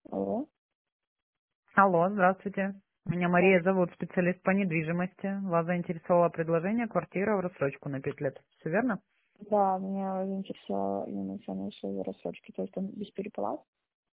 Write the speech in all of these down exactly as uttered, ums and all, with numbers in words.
Алло. Алло, здравствуйте. Меня Да, Мария зовут, специалист по недвижимости. Вас заинтересовало предложение квартиры в рассрочку на пять лет. Все верно? да, меня заинтересовала именно самая условия рассрочки, то есть там без переплат.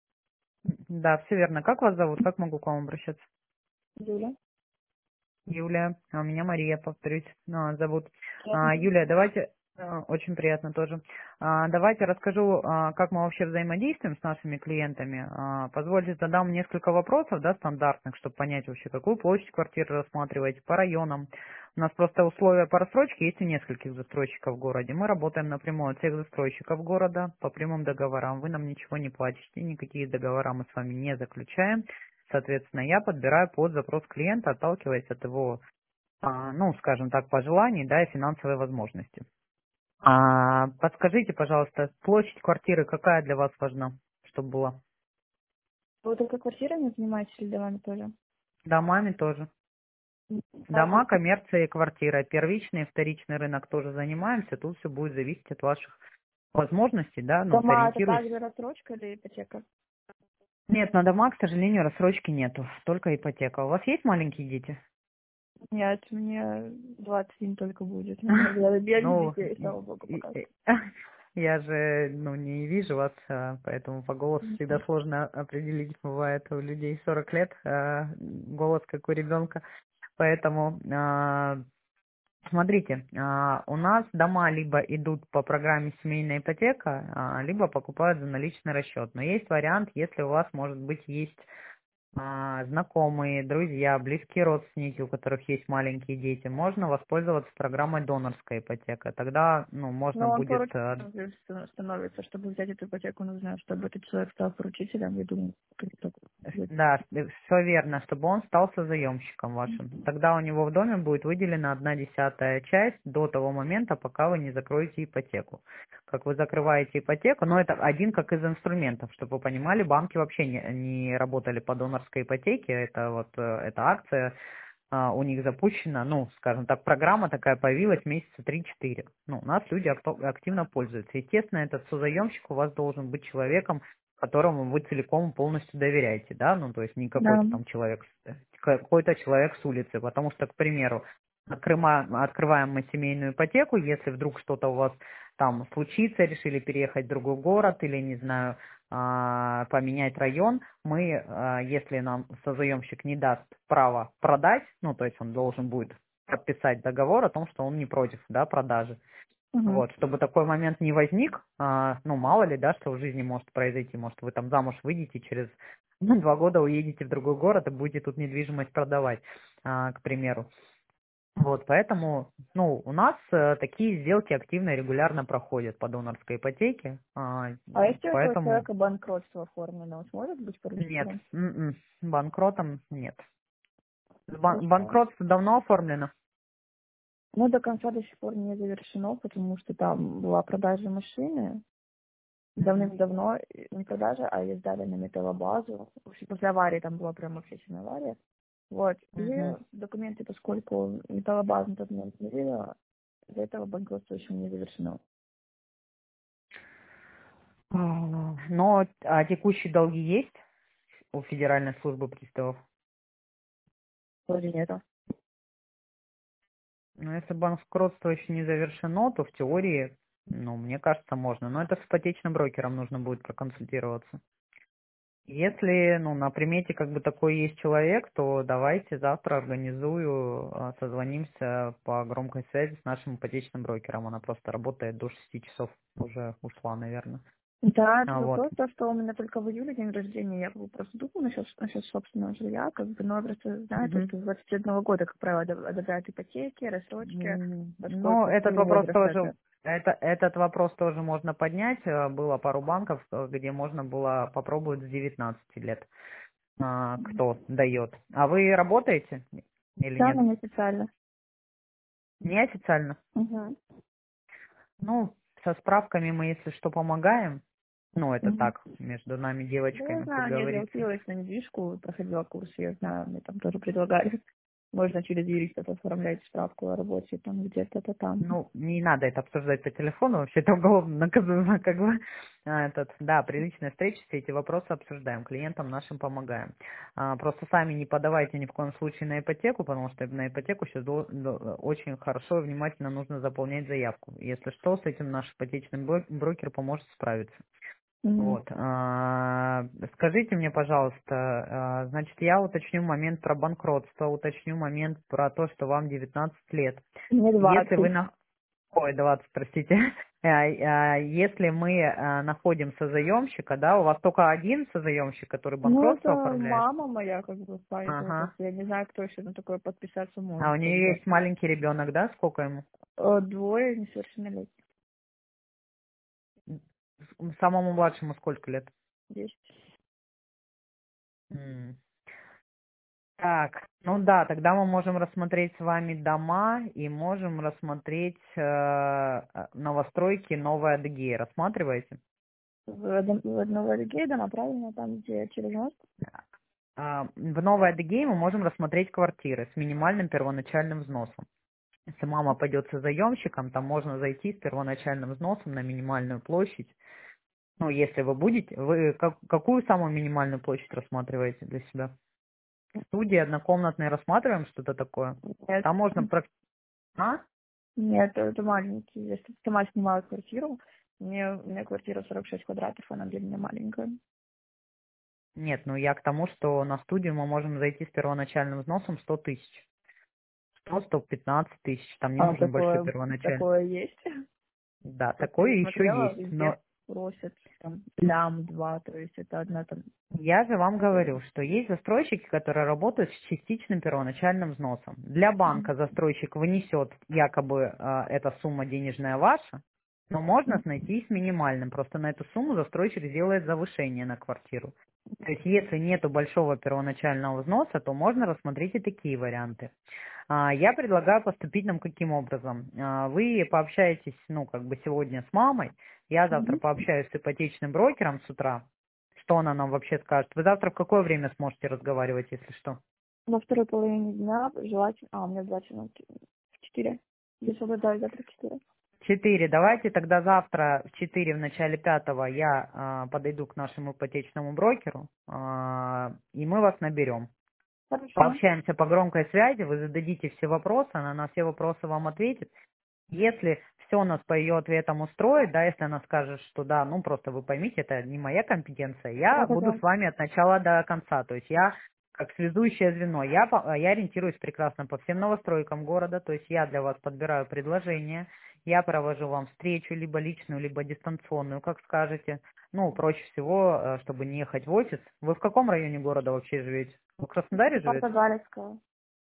Да, все верно. Как вас зовут? Как могу к вам обращаться? Юля. Юлия, а меня Мария, повторюсь, а, зовут. Приятно А, будет. Юлия, давайте, а, очень приятно тоже. А, Давайте расскажу, а, как мы вообще взаимодействуем с нашими клиентами. А, Позвольте задам несколько вопросов, да, стандартных, чтобы понять вообще, какую площадь квартиры рассматриваете по районам. У нас просто условия по рассрочке есть у нескольких застройщиков в городе. Мы работаем напрямую от всех застройщиков города по прямым договорам. Вы нам ничего не платите, никакие договора мы с вами не заключаем. Соответственно, я подбираю под запрос клиента, отталкиваясь от его, а, ну, скажем так, пожеланий, да, и финансовой возможности. А, подскажите, пожалуйста, площадь квартиры какая для вас важна, чтобы была? Вы только квартирами занимаетесь или домами тоже? Домами тоже. М, Дома, Сразу. коммерция и квартира. Первичный и вторичный рынок тоже занимаемся. Тут все будет зависеть от ваших возможностей, да, ну, Дома это сориентируюсь. также рассрочка или ипотека? Нет, на дома, к сожалению, рассрочки нету, только ипотека. У вас есть маленькие дети? Нет, мне двадцать один только будет. Я, я без Ну, детей, и- слава богу, и- пока. и- я же, ну, не вижу вас, а, поэтому по голосу всегда сложно определить. Бывает у людей сорок лет, а, голос как у ребенка. Поэтому, а, смотрите, а, у нас дома либо идут по программе семейная ипотека, а, либо покупают за наличный расчет. Но есть вариант, если у вас, может быть, есть а, знакомые, друзья, близкие родственники, у которых есть маленькие дети, можно воспользоваться программой донорская ипотека. Тогда, ну, можно Но он будет, э, поручителем становится, чтобы взять эту ипотеку, нужно, чтобы этот человек стал поручителем, я думаю, как так будет. да, все верно, чтобы он стал созаемщиком вашим. Тогда у него в доме будет выделена одна десятая часть до того момента, пока вы не закроете ипотеку. Как вы закрываете ипотеку, но это один как из инструментов, чтобы вы понимали, банки вообще не, не работали по донорской ипотеке, это вот э, эта акция а, у них запущена, ну, скажем так, программа такая появилась месяца три-четыре. Ну, у нас люди акто- активно пользуются. Естественно, этот созаемщик у вас должен быть человеком, которому вы целиком полностью доверяете, да, ну, то есть не Да. какой-то там человек, с- какой-то человек с улицы, потому что, к примеру, открываем, открываем мы семейную ипотеку, если вдруг что-то у вас там случится, решили переехать в другой город или, не знаю, а, поменять район, мы, а, если нам созаемщик не даст право продать, ну, то есть он должен будет подписать договор о том, что он не против, да, продажи. Угу. Вот, чтобы такой момент не возник, а, ну, мало ли, да, что в жизни может произойти, может, вы там замуж выйдете, через ну, два года уедете в другой город и будете тут недвижимость продавать, а, к примеру. Вот, поэтому, ну, у нас э, такие сделки активно и регулярно проходят по донорской ипотеке, а, А если у этого поэтому человека банкротство оформлено, он сможет быть нет, поручителем? м-м, банкротом нет. Бан- Хорошо. банкротство давно оформлено? Ну, до конца до сих пор не завершено, потому что там была продажа машины Мгм, давным-давно, э, не продажа, а ее сдали на металлобазу. В общем, после аварии там была прям вообще сильная авария. Вот. И мгм. документы, поскольку металлобаза на тот момент не видела, из-за этого банкротство еще не завершено. А, Но а текущие долги есть у Федеральной службы приставов? Вроде нету. Ну, если банкротство еще не завершено, то в теории, ну, мне кажется, можно. Но это с ипотечным брокером нужно будет проконсультироваться. Если, ну, на примете как бы такой есть человек, то давайте завтра организую, а, созвонимся по громкой связи с нашим ипотечным брокером. Она просто работает до шести часов, уже ушла, наверное. Да, это А вот. вопрос, то, что у меня только в июле день рождения, я как бы просто думаю насчет, насчет собственного жилья, как бы, но я просто знаю, то, Мгм. что с двадцати одного года, как правило, одоб- одобряют ипотеки, рассрочки, М, Ну, поскольку этот сильный вопрос возраст тоже, это. это, этот вопрос тоже можно поднять. Э, Было пару банков, э, где можно было попробовать с девятнадцати лет, а, кто дает. А вы работаете или Да, нет? но не специально. Неофициально. Угу. Ну, со справками мы, если что, помогаем. Ну, это Угу. так, между нами Да, я девочками, как знаю, я говорится. училась на недвижку, проходила курс, я знаю, мне там тоже предлагали. можно через юристов оформлять справку о работе там где-то там. Ну, не надо это обсуждать по телефону, вообще это уголовно наказуемо, как бы. А, Этот, да, при личной встрече все эти вопросы обсуждаем, клиентам нашим помогаем. А, Просто сами не подавайте ни в коем случае на ипотеку, потому что на ипотеку сейчас до- до- очень хорошо и внимательно нужно заполнять заявку. Если что, с этим наш ипотечный бро- брокер поможет справиться. Мгм. Вот. а, Скажите мне, пожалуйста, а, значит, я уточню момент про банкротство, уточню момент про то, что вам девятнадцать лет. Мне Если вы двадцать. на... Ой, двадцать, простите. А, а, Если мы а, находим созаемщика, да, у вас только один созаемщик, который Ну, это банкротство оформляет? мама моя как бы впаривала. То есть Ага. я не знаю, кто еще на такое подписаться А у может. Как нее бы. есть маленький ребенок, да? Сколько ему? Э, Двое несовершеннолетних. Самому младшему сколько лет? Есть. М. Так, ну да, тогда мы можем рассмотреть с вами дома и можем рассмотреть э, э, новостройки Новая Адыгея. Рассматриваете? В, одном- в одного дома, правильно, там, где через мост. А, В Новой Адыгее мы можем рассмотреть квартиры с минимальным первоначальным взносом. Если мама пойдет со заемщиком, там можно зайти с первоначальным взносом на минимальную площадь. Ну, если вы будете, вы как- какую самую минимальную площадь рассматриваете для себя? Студии однокомнатные рассматриваем что-то такое? Нет, Там можно... прак- А? нет, это маленький. Я сама снимала квартиру. Мне, у меня квартира сорок шесть квадратов, она для меня маленькая. Нет, ну я к тому, что на студию мы можем зайти с первоначальным взносом сто тысяч. сто сто пятнадцать тысяч, там не А нужен большой такое, первоначальный. такое есть. Да, Просто такое я еще смотрела, есть, везде но просят там лям два, то есть это одна там. я же вам говорю, что есть застройщики, которые работают с частичным первоначальным взносом. Для банка застройщик внесет якобы э, эта сумма денежная ваша, но можно найти с минимальным. Просто на эту сумму застройщик сделает завышение на квартиру. То есть если нету большого первоначального взноса, то можно рассмотреть и такие варианты. А, Я предлагаю поступить нам каким образом? А, Вы пообщаетесь, ну, как бы сегодня с мамой, я завтра Мгм. пообщаюсь с ипотечным брокером с утра, что она нам вообще скажет. Вы завтра в какое время сможете разговаривать, если что? Во второй половине дня желательно. А, у меня два часа в четыре. Я свободаю завтра в четыре. Четыре. Давайте тогда завтра в четыре, в начале пятого я а, подойду к нашему ипотечному брокеру, а, и мы вас наберем. Хорошо. Пообщаемся по громкой связи, вы зададите все вопросы, она на все вопросы вам ответит. Если все нас по ее ответам устроит, да, если она скажет, что да, ну просто вы поймите, это не моя компетенция, я буду Да-да-да. с вами от начала до конца. То есть я как связующее звено, я, по- я ориентируюсь прекрасно по всем новостройкам города, то есть я для вас подбираю предложения, я провожу вам встречу, либо личную, либо дистанционную, как скажете. Ну, проще всего, э, чтобы не ехать в офис. Вы в каком районе города вообще живете? Вы в Краснодаре Степана живете? Галицкого.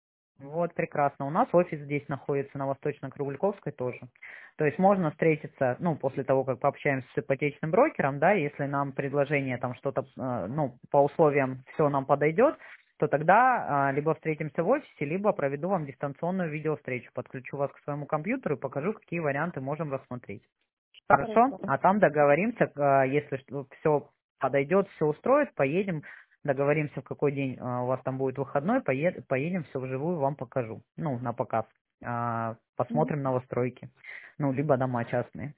Вот, прекрасно. У нас офис здесь находится на Восточно-Кругляковской тоже. То есть можно встретиться, ну, после того, как пообщаемся с ипотечным брокером, да, если нам предложение там что-то, э, ну, по условиям все нам подойдет, то тогда а, либо встретимся в офисе, либо проведу вам дистанционную видеовстречу, подключу вас к своему компьютеру и покажу, какие варианты можем рассмотреть. Хорошо? Хорошо. А там договоримся, а, если все подойдет, все устроит, поедем, договоримся, в какой день а, у вас там будет выходной, поед, поедем, все вживую вам покажу. Ну, на показ. А, Мгм. Посмотрим новостройки. Ну, либо дома частные.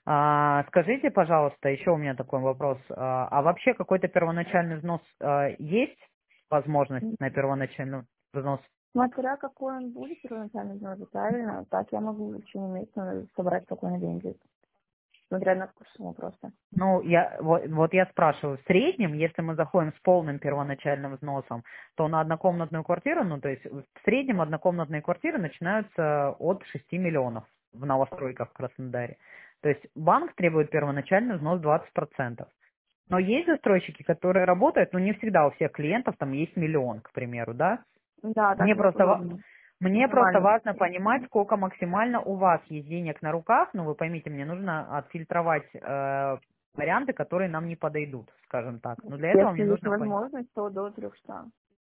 А, Скажите, пожалуйста, еще у меня такой вопрос. А а вообще какой-то первоначальный взнос а, есть? Возможность на первоначальный взнос? Смотря какой он будет первоначально взнос, правильно? Так я могу в течение месяца собрать спокойно деньги. Смотря на сумму просто. Ну, я, вот, вот я спрашиваю, в среднем, если мы заходим с полным первоначальным взносом, то на однокомнатную квартиру, ну, то есть в среднем однокомнатные квартиры начинаются от шести миллионов в новостройках в Краснодаре. То есть банк требует первоначальный взнос двадцать процентов. Но есть застройщики, которые работают, но не всегда у всех клиентов там есть миллион, к примеру, да? Да, так Мне вот просто, ва- удобно. мне просто Нормально. важно понимать, сколько максимально у вас есть денег на руках. Ну, вы поймите, мне нужно отфильтровать э, варианты, которые нам не подойдут, скажем так. Но для этого Если мне есть нужно понять. возможность, то до трехсот.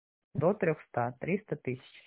До трехсот, триста тысяч.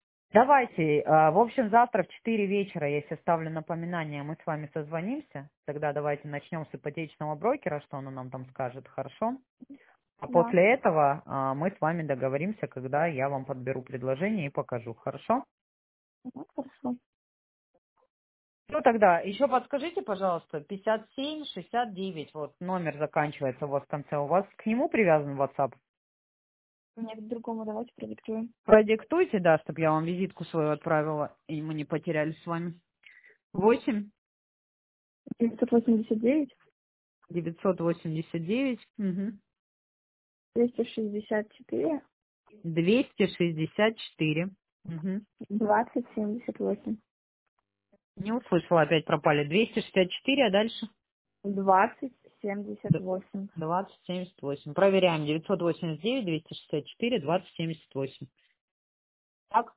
Давайте, э, в общем, завтра в четыре вечера, если ставлю напоминание, мы с вами созвонимся. Тогда давайте начнем с ипотечного брокера, что он нам там скажет, хорошо? Да. после этого а, мы с вами договоримся, когда я вам подберу предложение и покажу. Хорошо? Ну, хорошо. Ну тогда еще подскажите, пожалуйста, пятьдесят семь шестьдесят девять, вот номер заканчивается у вас в конце. У вас к нему привязан WhatsApp? Нет, к другому давайте продиктуем. Продиктуйте, да, чтобы я вам визитку свою отправила, и мы не потерялись с вами. Восемь девятьсот восемьдесят девять девятьсот восемьдесят девять угу. двести шестьдесят четыре двести шестьдесят четыре. Угу. двадцать семьдесят восемь. Не услышала, опять пропали. двести шестьдесят четыре, а дальше? Двадцать семьдесят Д- восемь. двадцать семьдесят восемь. Проверяем. девятьсот восемьдесят девять двести шестьдесят четыре двадцать семьдесят восемь. Так?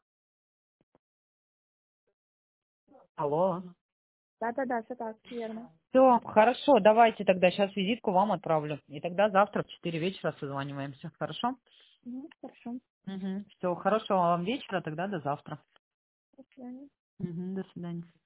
Алло. Да-да-да, все так, верно. Все, хорошо, давайте тогда сейчас визитку вам отправлю. И тогда завтра в четыре вечера созваниваемся. Хорошо? Угу, хорошо. Угу. Все, хорошего вам вечера, тогда до завтра. До свидания. Угу, до свидания.